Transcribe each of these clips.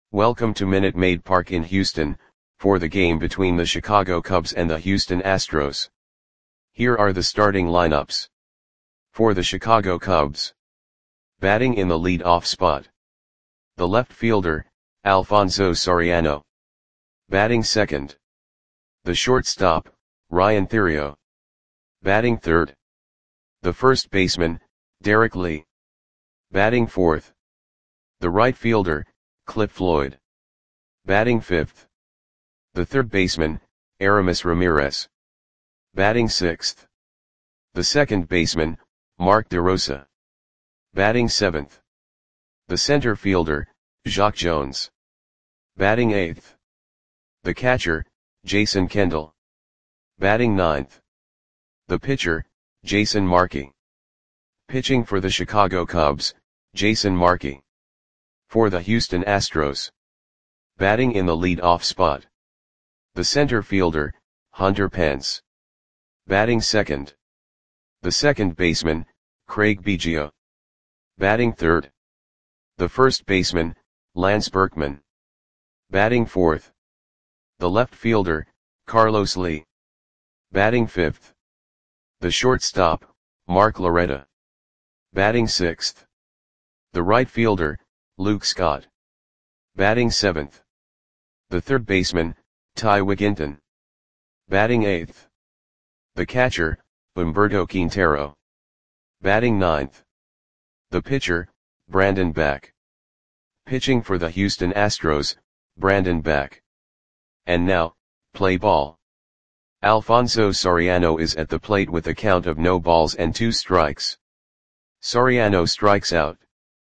Welcome to Minute Maid Park in Houston, for the game between the Chicago Cubs and the Houston Astros. Here are the starting lineups. For the Chicago Cubs. Batting in the lead-off spot. The left fielder, Alfonso Soriano. Batting second. The shortstop, Ryan Theriot. Batting third. The first baseman, Derek Lee. Batting fourth. The right fielder, Cliff Floyd. Batting fifth. The third baseman, Aramis Ramirez. Batting sixth. The second baseman, Mark DeRosa. Batting seventh. The center fielder, Jacque Jones. Batting eighth. The catcher, Jason Kendall. Batting ninth. The pitcher, Jason Markey. Pitching for the Chicago Cubs, Jason Markey. For the Houston Astros. Batting in the lead-off spot. The center fielder, Hunter Pence. Batting second. The second baseman, Craig Biggio. Batting third. The first baseman, Lance Berkman. Batting fourth. The left fielder, Carlos Lee. Batting fifth. The shortstop, Mark Loretta. Batting sixth. The right fielder, Luke Scott. Batting seventh. The third baseman, Ty Wigginton. Batting eighth. The catcher, Humberto Quintero. Batting ninth. The pitcher, Brandon Beck. Pitching for the Houston Astros, Brandon Beck. And now, play ball. Alfonso Soriano is at the plate with a count of no balls and 2 strikes. Soriano strikes out.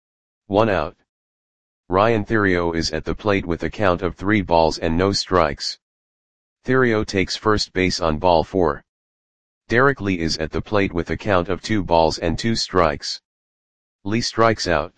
1 out. Ryan Theriot is at the plate with a count of 3 balls and no strikes. Theriot takes first base on ball 4. Derek Lee is at the plate with a count of 2 balls and 2 strikes. Lee strikes out.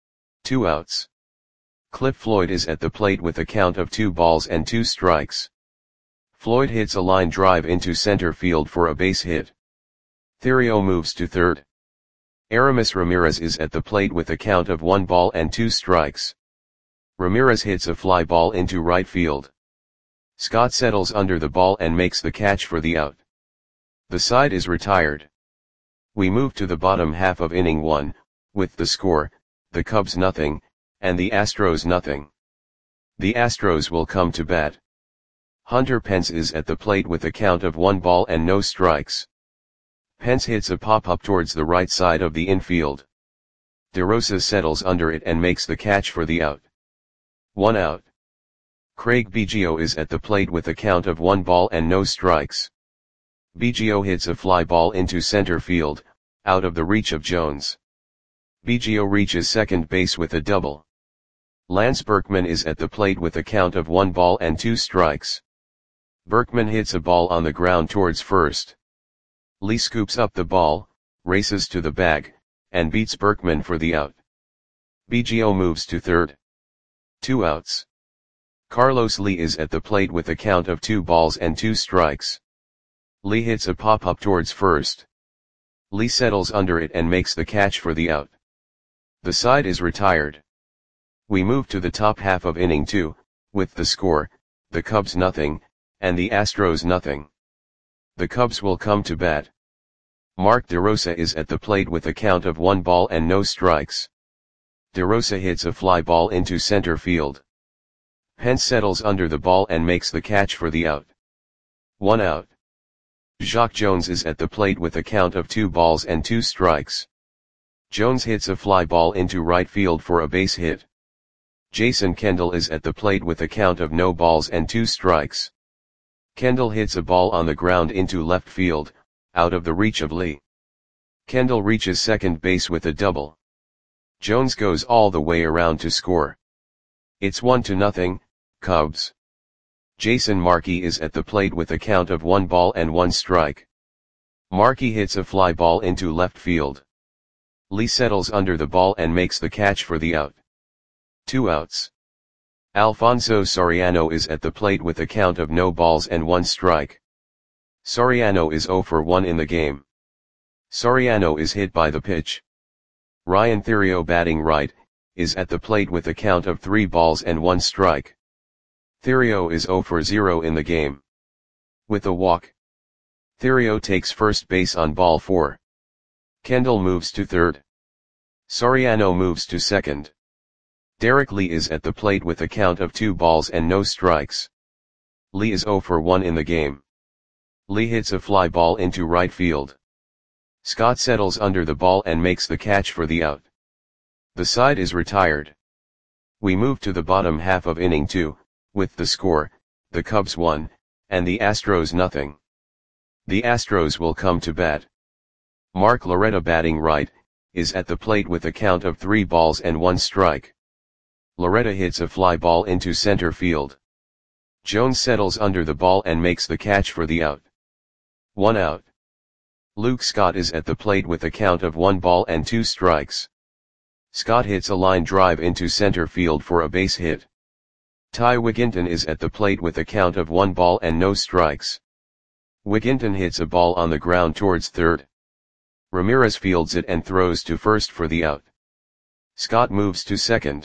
2 outs. Cliff Floyd is at the plate with a count of 2 balls and 2 strikes. Floyd hits a line drive into center field for a base hit. Theriot moves to third. Aramis Ramirez is at the plate with a count of 1 ball and 2 strikes. Ramirez hits a fly ball into right field. Scott settles under the ball and makes the catch for the out. The side is retired. We move to the bottom half of inning 1, with the score, the Cubs nothing, and the Astros nothing. The Astros will come to bat. Hunter Pence is at the plate with a count of 1 ball and no strikes. Pence hits a pop-up towards the right side of the infield. DeRosa settles under it and makes the catch for the out. 1 out. Craig Biggio is at the plate with a count of 1 ball and no strikes. Biggio hits a fly ball into center field, out of the reach of Jones. Biggio reaches second base with a double. Lance Berkman is at the plate with a count of 1 ball and 2 strikes. Berkman hits a ball on the ground towards first. Lee scoops up the ball, races to the bag, and beats Berkman for the out. Biggio moves to third. 2 outs. Carlos Lee is at the plate with a count of 2 balls and 2 strikes. Lee hits a pop-up towards first. Lee settles under it and makes the catch for the out. The side is retired. We move to the top half of inning 2, with the score, the Cubs nothing, and the Astros nothing. The Cubs will come to bat. Mark DeRosa is at the plate with a count of 1 ball and no strikes. DeRosa hits a fly ball into center field. Pence settles under the ball and makes the catch for the out. 1 out. Jacque Jones is at the plate with a count of 2 balls and 2 strikes. Jones hits a fly ball into right field for a base hit. Jason Kendall is at the plate with a count of no balls and 2 strikes. Kendall hits a ball on the ground into left field, out of the reach of Lee. Kendall reaches second base with a double. Jones goes all the way around to score. It's 1-0, Cubs. Jason Markey is at the plate with a count of 1 ball and 1 strike. Markey hits a fly ball into left field. Lee settles under the ball and makes the catch for the out. 2 outs. Alfonso Soriano is at the plate with a count of no balls and 1 strike. Soriano is 0 for 1 in the game. Soriano is hit by the pitch. Ryan Theriot batting right, is at the plate with a count of 3 balls and 1 strike. Thairo is 0 for 0 in the game. With a walk, Thairo takes first base on ball 4. Kendall moves to third. Soriano moves to second. Derek Lee is at the plate with a count of 2 balls and no strikes. Lee is 0 for 1 in the game. Lee hits a fly ball into right field. Scott settles under the ball and makes the catch for the out. The side is retired. We move to the bottom half of inning 2, with the score, the Cubs 1, and the Astros nothing. The Astros will come to bat. Mark Loretta, batting right, is at the plate with a count of 3 balls and 1 strike. Loretta hits a fly ball into center field. Jones settles under the ball and makes the catch for the out. 1 out. Luke Scott is at the plate with a count of 1 ball and 2 strikes. Scott hits a line drive into center field for a base hit. Ty Wigginton is at the plate with a count of 1 ball and no strikes. Wigginton hits a ball on the ground towards third. Ramirez fields it and throws to first for the out. Scott moves to second.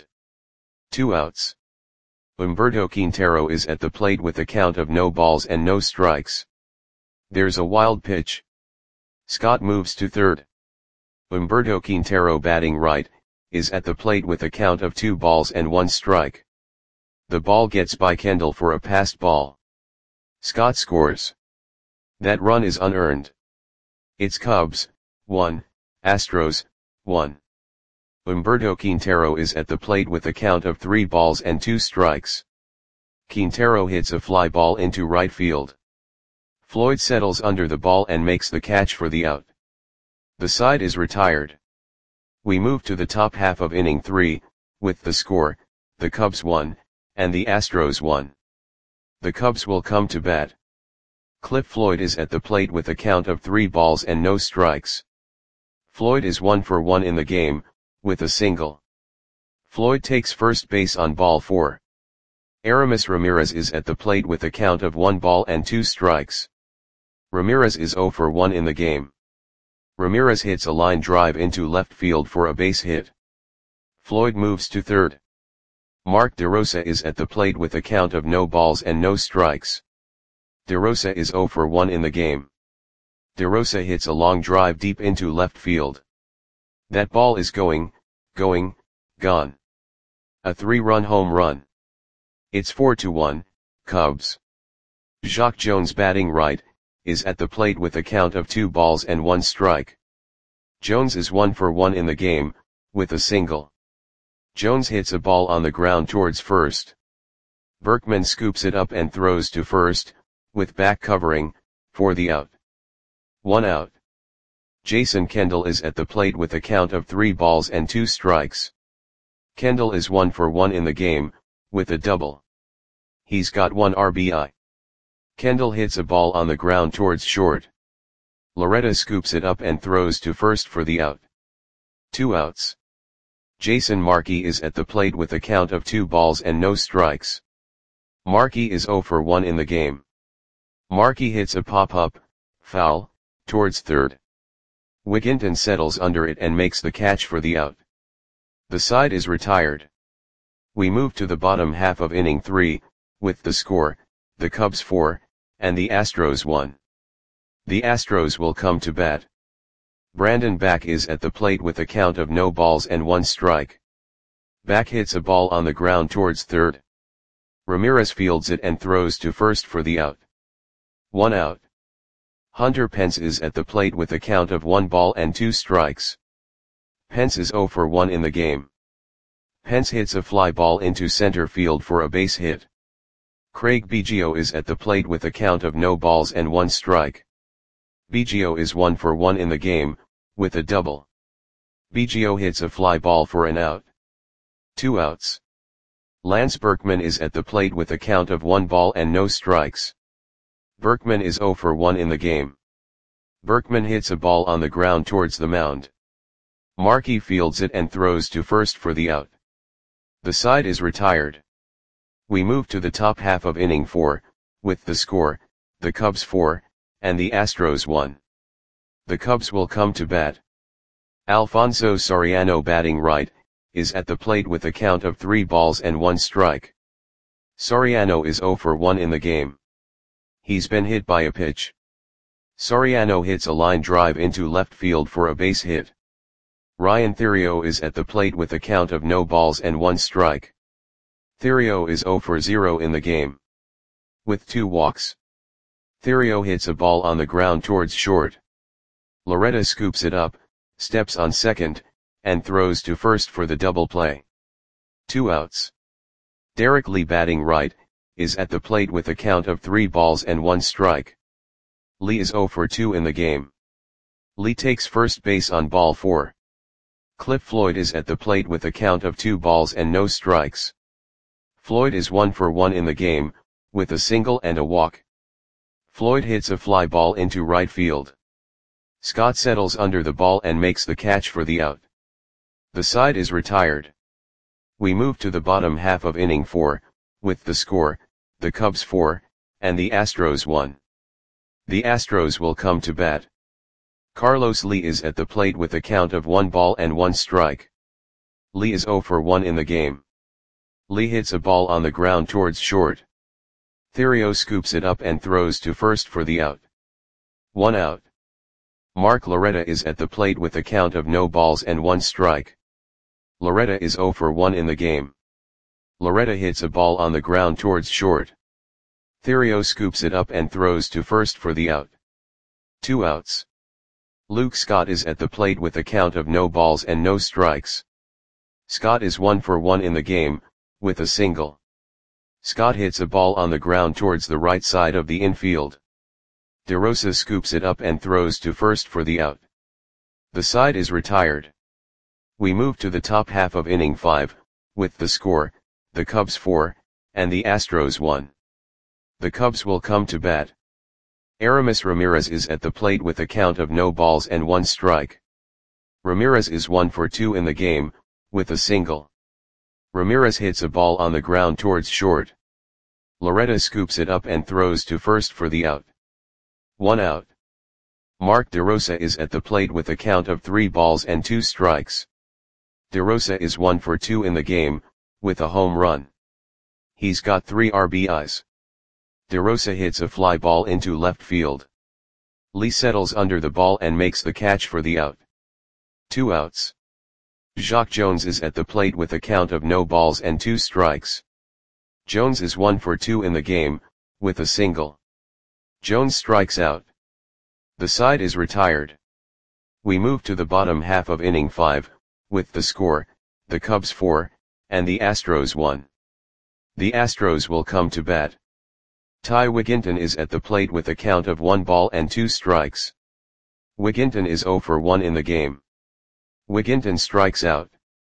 2 outs. Humberto Quintero is at the plate with a count of no balls and no strikes. There's a wild pitch. Scott moves to third. Humberto Quintero, batting right, is at the plate with a count of 2 balls and 1 strike. The ball gets by Kendall for a passed ball. Scott scores. That run is unearned. It's Cubs 1, Astros 1. Humberto Quintero is at the plate with a count of 3 balls and 2 strikes. Quintero hits a fly ball into right field. Floyd settles under the ball and makes the catch for the out. The side is retired. We move to the top half of inning 3, with the score, the Cubs 1, and the Astros 1. The Cubs will come to bat. Cliff Floyd is at the plate with a count of 3 balls and no strikes. Floyd is 1 for 1 in the game, with a single. Floyd takes first base on ball 4. Aramis Ramirez is at the plate with a count of 1 ball and 2 strikes. Ramirez is 0 for 1 in the game. Ramirez hits a line drive into left field for a base hit. Floyd moves to third. Mark DeRosa is at the plate with a count of no balls and no strikes. DeRosa is 0 for 1 in the game. DeRosa hits a long drive deep into left field. That ball is gone. A 3-run home run. It's 4-1, Cubs. Jacque Jones, batting right, is at the plate with a count of 2 balls and 1 strike. Jones is 1 for 1 in the game, with a single. Jones hits a ball on the ground towards first. Berkman scoops it up and throws to first, with back covering, for the out. 1 out. Jason Kendall is at the plate with a count of 3 balls and 2 strikes. Kendall is 1 for 1 in the game, with a double. He's got 1 RBI. Kendall hits a ball on the ground towards short. Loretta scoops it up and throws to first for the out. 2 outs. Jason Markey is at the plate with a count of 2 balls and no strikes. Markey is 0 for 1 in the game. Markey hits a pop-up, foul, towards third. Wigginton settles under it and makes the catch for the out. The side is retired. We move to the bottom half of inning 3, with the score, the Cubs 4, and the Astros 1. The Astros will come to bat. Brandon Back is at the plate with a count of no balls and 1 strike. Back hits a ball on the ground towards third. Ramirez fields it and throws to first for the out. 1 out. Hunter Pence is at the plate with a count of 1 ball and 2 strikes. Pence is 0 for 1 in the game. Pence hits a fly ball into center field for a base hit. Craig Biggio is at the plate with a count of no balls and 1 strike. Biggio is 1 for 1 in the game, with a double. Biggio hits a fly ball for an out. 2 outs. Lance Berkman is at the plate with a count of 1 ball and no strikes. Berkman is 0 for 1 in the game. Berkman hits a ball on the ground towards the mound. Markey fields it and throws to first for the out. The side is retired. We move to the top half of inning 4, with the score, the Cubs 4, and the Astros 1. The Cubs will come to bat. Alfonso Soriano, batting right, is at the plate with a count of 3 balls and 1 strike. Soriano is 0 for 1 in the game. He's been hit by a pitch. Soriano hits a line drive into left field for a base hit. Ryan Theriot is at the plate with a count of no balls and 1 strike. Theriot is 0 for 0 in the game. With 2 walks. Theriot hits a ball on the ground towards short. Loretta scoops it up, steps on second, and throws to first for the double play. 2 outs. Derek Lee, batting right, is at the plate with a count of 3 balls and 1 strike. Lee is 0 for 2 in the game. Lee takes first base on ball 4. Cliff Floyd is at the plate with a count of 2 balls and no strikes. Floyd is 1 for 1 in the game, with a single and a walk. Floyd hits a fly ball into right field. Scott settles under the ball and makes the catch for the out. The side is retired. We move to the bottom half of inning 4, with the score, the Cubs 4, and the Astros 1. The Astros will come to bat. Carlos Lee is at the plate with a count of 1 ball and 1 strike. Lee is 0 for 1 in the game. Lee hits a ball on the ground towards short. Theriot scoops it up and throws to first for the out. 1 out. Mark Loretta is at the plate with a count of no balls and 1 strike. Loretta is 0 for 1 in the game. Loretta hits a ball on the ground towards short. Theriot scoops it up and throws to first for the out. 2 outs. Luke Scott is at the plate with a count of no balls and no strikes. Scott is 1 for 1 in the game, with a single. Scott hits a ball on the ground towards the right side of the infield. DeRosa scoops it up and throws to first for the out. The side is retired. We move to the top half of inning 5, with the score, the Cubs 4, and the Astros 1. The Cubs will come to bat. Aramis Ramirez is at the plate with a count of no balls and 1 strike. Ramirez is 1 for 2 in the game, with a single. Ramirez hits a ball on the ground towards short. Loretta scoops it up and throws to first for the out. 1 out. Mark DeRosa is at the plate with a count of 3 balls and 2 strikes. DeRosa is 1 for 2 in the game, with a home run. He's got 3 RBIs. DeRosa hits a fly ball into left field. Lee settles under the ball and makes the catch for the out. 2 outs. Jacque Jones is at the plate with a count of no balls and 2 strikes. Jones is 1 for 2 in the game, with a single. Jones strikes out. The side is retired. We move to the bottom half of inning 5, with the score, the Cubs 4, and the Astros 1. The Astros will come to bat. Ty Wigginton is at the plate with a count of 1 ball and 2 strikes. Wigginton is 0 for 1 in the game. Wigginton strikes out.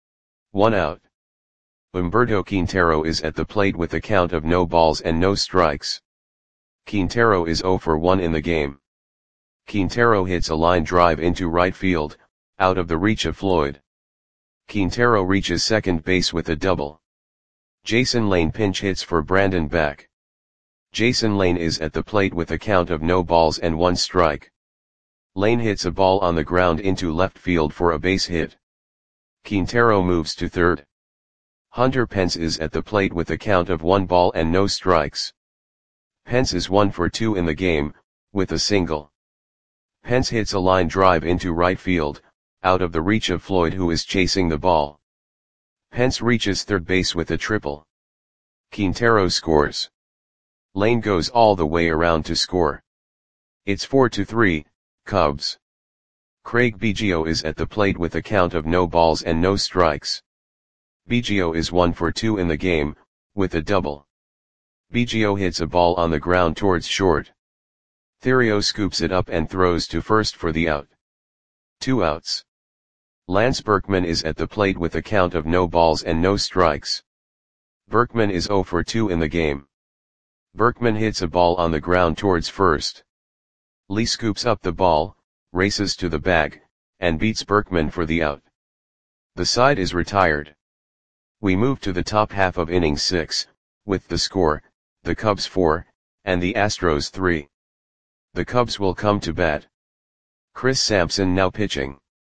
1 out. Humberto Quintero is at the plate with a count of no balls and no strikes. Quintero is 0 for 1 in the game. Quintero hits a line drive into right field, out of the reach of Floyd. Quintero reaches second base with a double. Jason Lane pinch hits for Brandon Beck. Jason Lane is at the plate with a count of no balls and 1 strike. Lane hits a ball on the ground into left field for a base hit. Quintero moves to third. Hunter Pence is at the plate with a count of 1 ball and no strikes. Pence is 1 for 2 in the game, with a single. Pence hits a line drive into right field, out of the reach of Floyd, who is chasing the ball. Pence reaches third base with a triple. Quintero scores. Lane goes all the way around to score. It's 4-3, Cubs. Craig Biggio is at the plate with a count of no balls and no strikes. Biggio is 1 for 2 in the game, with a double. Biggio hits a ball on the ground towards short. Theriot scoops it up and throws to first for the out. 2 outs. Lance Berkman is at the plate with a count of no balls and no strikes. Berkman is 0 for 2 in the game. Berkman hits a ball on the ground towards first. Lee scoops up the ball, races to the bag, and beats Berkman for the out. The side is retired. We move to the top half of inning 6, with the score, the Cubs 4, and the Astros 3. The Cubs will come to bat. Chris Sampson now pitching.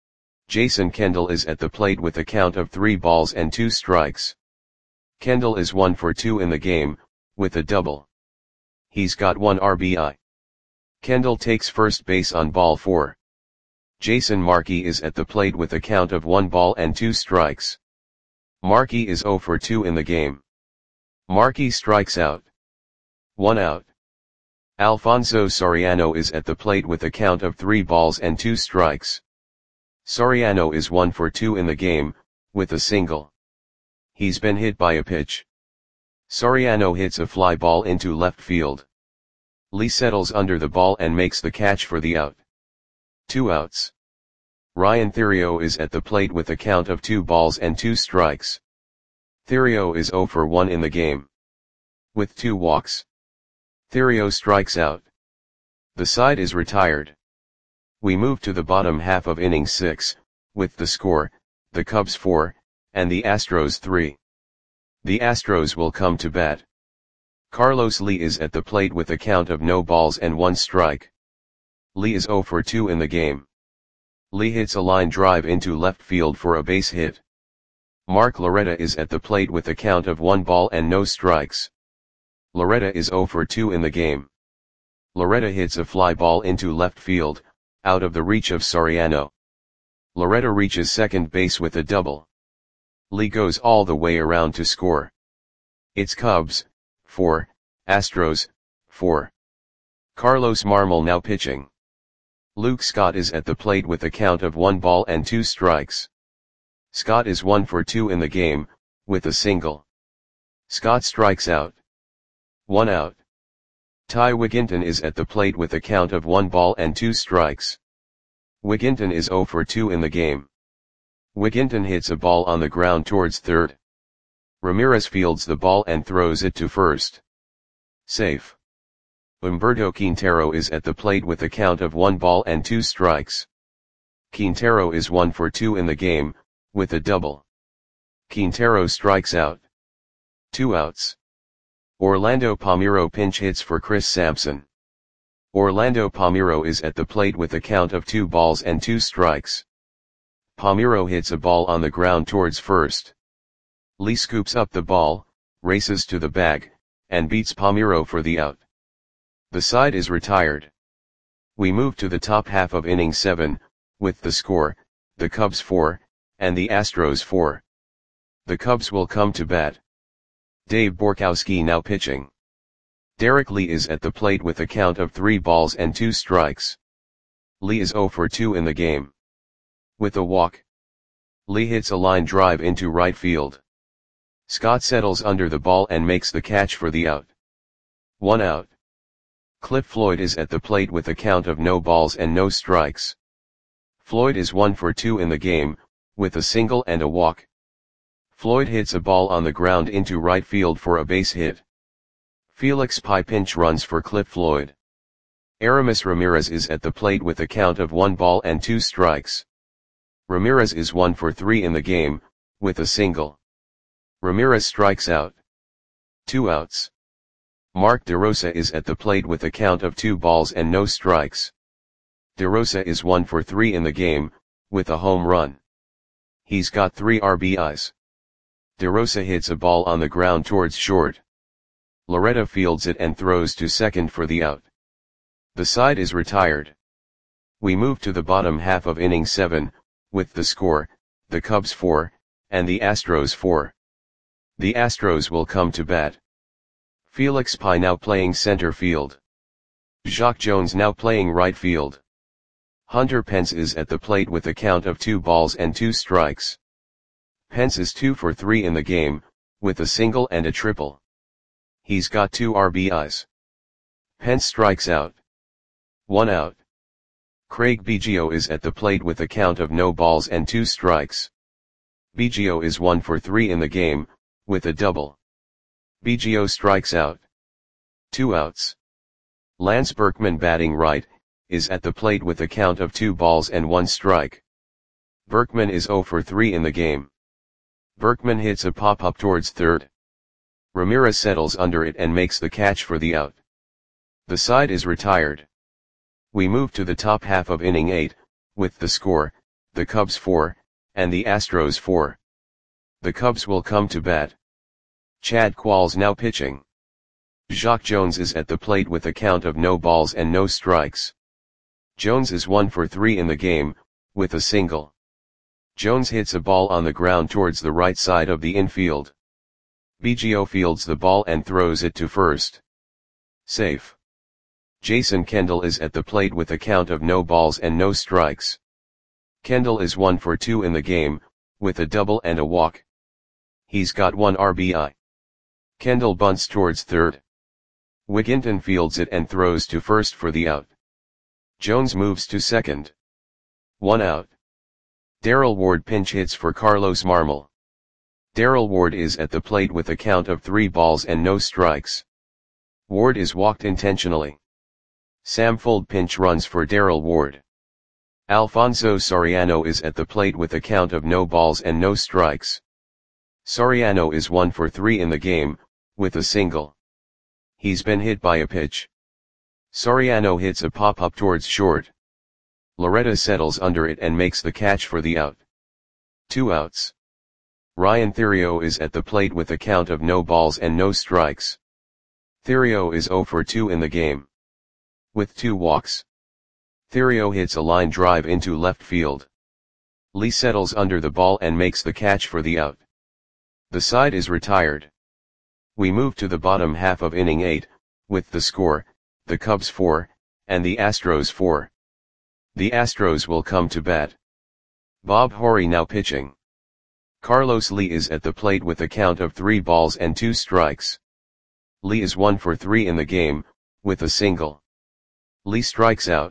Jason Kendall is at the plate with a count of 3 balls and 2 strikes. Kendall is 1 for 2 in the game, with a double. He's got 1 RBI. Kendall takes first base on ball 4. Jason Markey is at the plate with a count of 1 ball and 2 strikes. Markey is 0 for 2 in the game. Markey strikes out. 1 out. Alfonso Soriano is at the plate with a count of 3 balls and 2 strikes. Soriano is 1 for 2 in the game, with a single. He's been hit by a pitch. Soriano hits a fly ball into left field. Lee settles under the ball and makes the catch for the out. 2 outs. Ryan Theriot is at the plate with a count of 2 balls and 2 strikes. Theriot is 0 for 1 in the game. With 2 walks. Theriot strikes out. The side is retired. We move to the bottom half of inning 6, with the score, the Cubs 4, and the Astros 3. The Astros will come to bat. Carlos Lee is at the plate with a count of no balls and 1 strike. Lee is 0 for 2 in the game. Lee hits a line drive into left field for a base hit. Mark Loretta is at the plate with a count of 1 ball and no strikes. Loretta is 0 for 2 in the game. Loretta hits a fly ball into left field, out of the reach of Soriano. Loretta reaches second base with a double. Lee goes all the way around to score. It's Cubs, 4, Astros, 4. Carlos Marmol now pitching. Luke Scott is at the plate with a count of 1 ball and 2 strikes. Scott is 1 for 2 in the game, with a single. Scott strikes out. 1 out. Ty Wigginton is at the plate with a count of 1 ball and 2 strikes. Wigginton is 0 for 2 in the game. Wigginton hits a ball on the ground towards third. Ramirez fields the ball and throws it to first. Safe. Humberto Quintero is at the plate with a count of 1 ball and 2 strikes. Quintero is 1 for 2 in the game, with a double. Quintero strikes out. 2 outs. Orlando Palmeiro pinch hits for Chris Sampson. Orlando Palmeiro is at the plate with a count of 2 balls and 2 strikes. Palmeiro hits a ball on the ground towards first. Lee scoops up the ball, races to the bag, and beats Palmeiro for the out. The side is retired. We move to the top half of inning 7, with the score, the Cubs 4, and the Astros 4. The Cubs will come to bat. Dave Borkowski now pitching. Derek Lee is at the plate with a count of 3 balls and 2 strikes. Lee is 0 for 2 in the game. With a walk. Lee hits a line drive into right field. Scott settles under the ball and makes the catch for the out. 1 out. Cliff Floyd is at the plate with a count of no balls and no strikes. Floyd is 1 for 2 in the game, with a single and a walk. Floyd hits a ball on the ground into right field for a base hit. Felix Pie pinch runs for Cliff Floyd. Aramis Ramirez is at the plate with a count of 1 ball and 2 strikes. Ramirez is 1 for 3 in the game, with a single. Ramirez strikes out. 2 outs. Mark DeRosa is at the plate with a count of 2 balls and no strikes. DeRosa is 1 for 3 in the game, with a home run. He's got 3 RBIs. DeRosa hits a ball on the ground towards short. Loretta fields it and throws to second for the out. The side is retired. We move to the bottom half of inning 7, with the score, the Cubs 4, and the Astros 4. The Astros will come to bat. Felix Pie now playing center field. Jacque Jones now playing right field. Hunter Pence is at the plate with a count of 2 balls and 2 strikes. Pence is 2 for 3 in the game, with a single and a triple. He's got 2 RBIs. Pence strikes out. 1 out. Craig Biggio is at the plate with a count of no balls and 2 strikes. Biggio is 1 for 3 in the game, with a double. Biggio strikes out. 2 outs. Lance Berkman batting right, is at the plate with a count of 2 balls and 1 strike. Berkman is 0 for 3 in the game. Berkman hits a pop-up towards third. Ramirez settles under it and makes the catch for the out. The side is retired. We move to the top half of inning 8, with the score, the Cubs 4, and the Astros 4. The Cubs will come to bat. Chad Qualls now pitching. Jacque Jones is at the plate with a count of no balls and no strikes. Jones is 1 for 3 in the game, with a single. Jones hits a ball on the ground towards the right side of the infield. Biggio fields the ball and throws it to first. Safe. Jason Kendall is at the plate with a count of no balls and no strikes. Kendall is 1 for 2 in the game, with a double and a walk. He's got 1 RBI. Kendall bunts towards third. Wigginton fields it and throws to first for the out. Jones moves to second. 1 out. Darrell Ward pinch hits for Carlos Marmol. Darrell Ward is at the plate with a count of 3 balls and no strikes. Ward is walked intentionally. Sam Fuld pinch runs for Darrell Ward. Alfonso Soriano is at the plate with a count of no balls and no strikes. Soriano is 1 for 3 in the game, with a single. He's been hit by a pitch. Soriano hits a pop-up towards short. Loretta settles under it and makes the catch for the out. 2 outs. Ryan Theriot is at the plate with a count of no balls and no strikes. Theriot is 0 for 2 in the game. With 2 walks. Theriot hits a line drive into left field. Lee settles under the ball and makes the catch for the out. The side is retired. We move to the bottom half of inning 8, with the score, the Cubs 4, and the Astros 4. The Astros will come to bat. Bob Horry now pitching. Carlos Lee is at the plate with a count of 3 balls and 2 strikes. Lee is 1 for 3 in the game, with a single. Lee strikes out.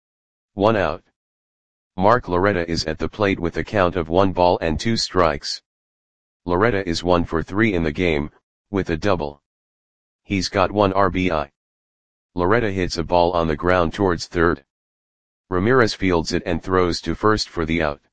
1 out. Mark Loretta is at the plate with a count of 1 ball and 2 strikes. Loretta is 1 for 3 in the game, with a double. He's got 1 RBI. Loretta hits a ball on the ground towards third. Ramirez fields it and throws to first for the out.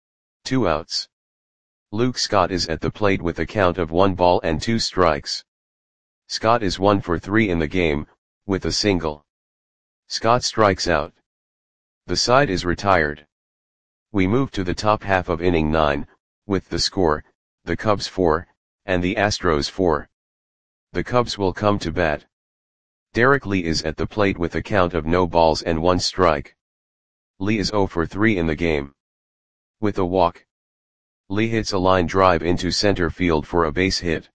2 outs. Luke Scott is at the plate with a count of 1 ball and 2 strikes. Scott is 1 for 3 in the game, with a single. Scott strikes out. The side is retired. We move to the top half of inning 9, with the score, the Cubs 4, and the Astros 4. The Cubs will come to bat. Derek Lee is at the plate with a count of no balls and 1 strike. Lee is 0 for 3 in the game. With a walk. Lee hits a line drive into center field for a base hit.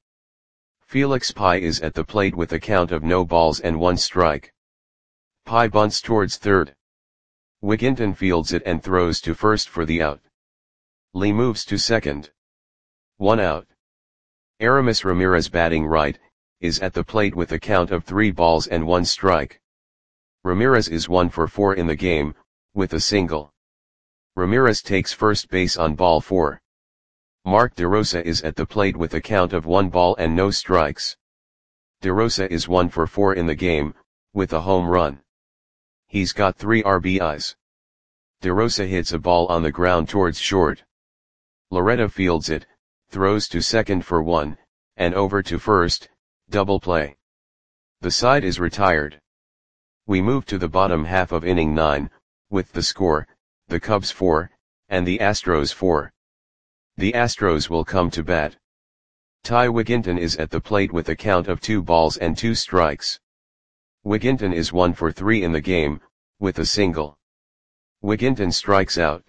Felix Pye is at the plate with a count of no balls and 1 strike. Pye bunts towards third. Wigginton fields it and throws to first for the out. Lee moves to second. 1 out. Aramis Ramirez batting right, is at the plate with a count of 3 balls and 1 strike. Ramirez is 1 for 4 in the game, with a single. Ramirez takes first base on ball 4. Mark DeRosa is at the plate with a count of 1 ball and no strikes. DeRosa is 1 for 4 in the game, with a home run. He's got 3 RBIs. DeRosa hits a ball on the ground towards short. Loretta fields it, throws to second for 1, and over to first, double play. The side is retired. We move to the bottom half of inning 9, with the score, the Cubs 4, and the Astros 4. The Astros will come to bat. Ty Wigginton is at the plate with a count of 2 balls and 2 strikes. Wigginton is 1 for 3 in the game, with a single. Wigginton strikes out.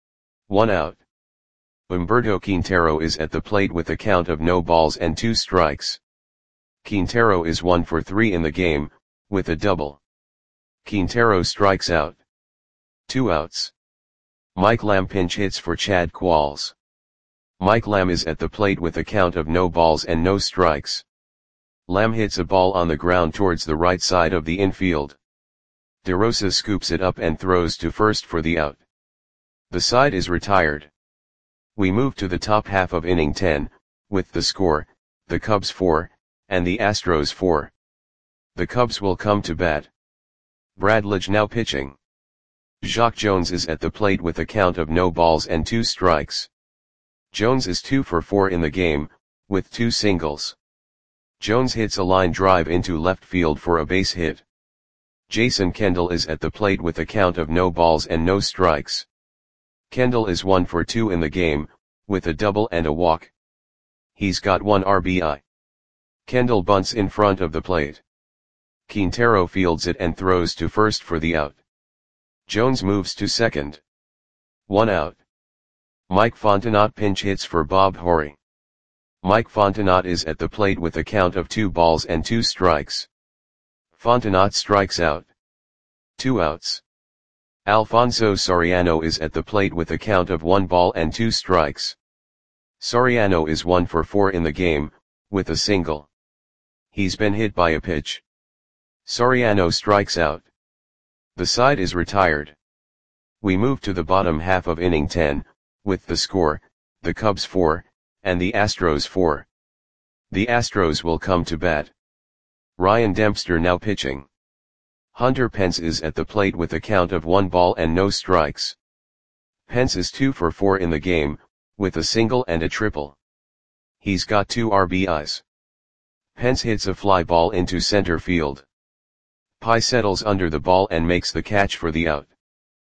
1 out. Humberto Quintero is at the plate with a count of no balls and 2 strikes. Quintero is 1 for 3 in the game, with a double. Quintero strikes out. 2 outs. Mike Lamb pinch hits for Chad Qualls. Mike Lamb is at the plate with a count of no balls and no strikes. Lamb hits a ball on the ground towards the right side of the infield. DeRosa scoops it up and throws to first for the out. The side is retired. We move to the top half of inning 10, with the score, the Cubs 4, and the Astros 4. The Cubs will come to bat. Brad Lidge now pitching. Jacque Jones is at the plate with a count of no balls and 2 strikes. Jones is 2 for 4 in the game, with 2 singles. Jones hits a line drive into left field for a base hit. Jason Kendall is at the plate with a count of no balls and no strikes. Kendall is 1 for 2 in the game, with a double and a walk. He's got 1 RBI. Kendall bunts in front of the plate. Quintero fields it and throws to first for the out. Jones moves to second. 1 out. Mike Fontenot pinch hits for Bob Horry. Mike Fontenot is at the plate with a count of 2 balls and 2 strikes. Fontenot strikes out. 2 outs. Alfonso Soriano is at the plate with a count of 1 ball and 2 strikes. Soriano is 1 for 4 in the game, with a single. He's been hit by a pitch. Soriano strikes out. The side is retired. We move to the bottom half of inning 10, with the score, the Cubs 4, and the Astros 4. The Astros will come to bat. Ryan Dempster now pitching. Hunter Pence is at the plate with a count of 1 ball and no strikes. Pence is 2 for 4 in the game, with a single and a triple. He's got 2 RBIs. Pence hits a fly ball into center field. Pye settles under the ball and makes the catch for the out.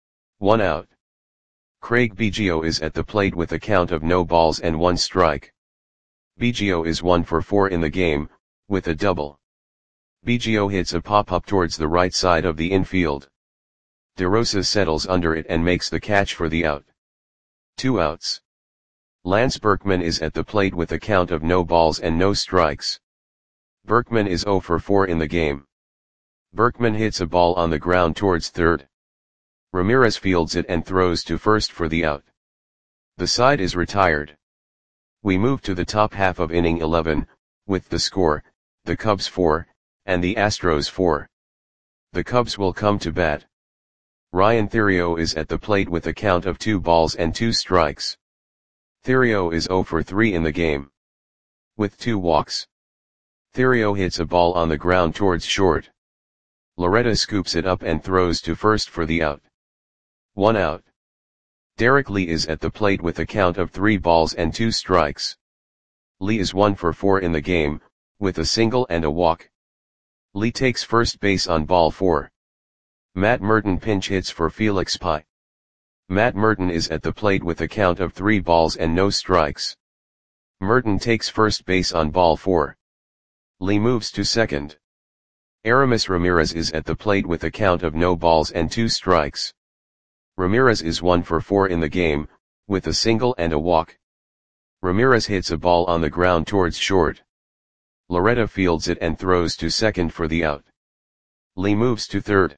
1 out. Craig Biggio is at the plate with a count of no balls and 1 strike. Biggio is 1 for 4 in the game, with a double. Biggio hits a pop-up towards the right side of the infield. DeRosa settles under it and makes the catch for the out. 2 outs. Lance Berkman is at the plate with a count of no balls and no strikes. Berkman is 0 for 4 in the game. Berkman hits a ball on the ground towards third. Ramirez fields it and throws to first for the out. The side is retired. We move to the top half of inning 11, with the score, the Cubs 4, and the Astros 4. The Cubs will come to bat. Ryan Theriot is at the plate with a count of 2 balls and 2 strikes. Theriot is 0 for 3 in the game. With 2 walks. Theriot hits a ball on the ground towards short. Loretta scoops it up and throws to first for the out. 1 out. Derek Lee is at the plate with a count of 3 balls and 2 strikes. Lee is 1 for 4 in the game, with a single and a walk. Lee takes first base on ball 4. Matt Merton pinch hits for Felix Pye. Matt Merton is at the plate with a count of 3 balls and no strikes. Merton takes first base on ball 4. Lee moves to second. Aramis Ramirez is at the plate with a count of no balls and 2 strikes. Ramirez is 1 for 4 in the game, with a single and a walk. Ramirez hits a ball on the ground towards short. Loretta fields it and throws to second for the out. Lee moves to third.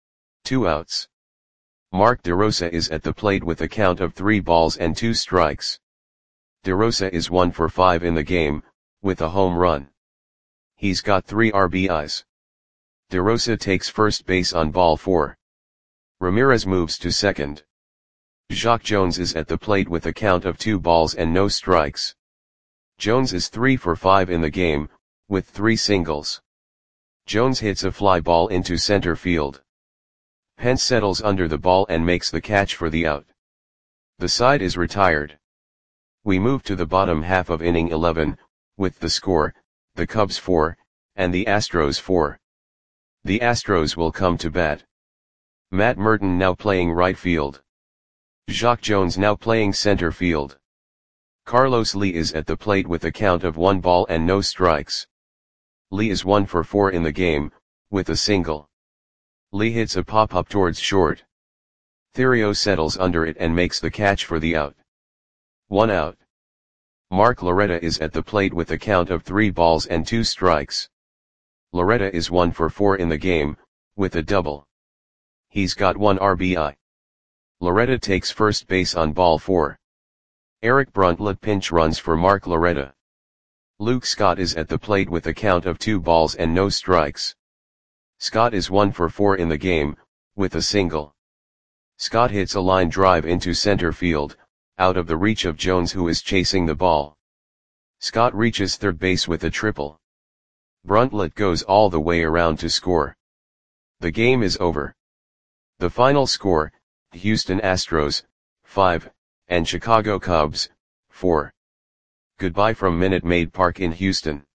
2 outs. Mark DeRosa is at the plate with a count of 3 balls and 2 strikes. DeRosa is 1 for 5 in the game, with a home run. He's got 3 RBIs. DeRosa takes first base on ball 4. Ramirez moves to second. Jacque Jones is at the plate with a count of 2 balls and no strikes. Jones is 3 for 5 in the game, with 3 singles. Jones hits a fly ball into center field. Pence settles under the ball and makes the catch for the out. The side is retired. We move to the bottom half of inning 11, with the score, the Cubs 4, and the Astros 4. The Astros will come to bat. Matt Merton now playing right field. Jacque Jones now playing center field. Carlos Lee is at the plate with a count of 1 ball and no strikes. Lee is 1 for 4 in the game, with a single. Lee hits a pop-up towards short. Theriot settles under it and makes the catch for the out. 1 out. Mark Loretta is at the plate with a count of 3 balls and 2 strikes. Loretta is 1 for 4 in the game, with a double. He's got 1 RBI. Loretta takes first base on ball 4. Eric Bruntlett pinch runs for Mark Loretta. Luke Scott is at the plate with a count of 2 balls and no strikes. Scott is 1 for 4 in the game, with a single. Scott hits a line drive into center field, out of the reach of Jones who is chasing the ball. Scott reaches third base with a triple. Bruntlett goes all the way around to score. The game is over. The final score, Houston Astros, 5, and Chicago Cubs, 4. Goodbye from Minute Maid Park in Houston.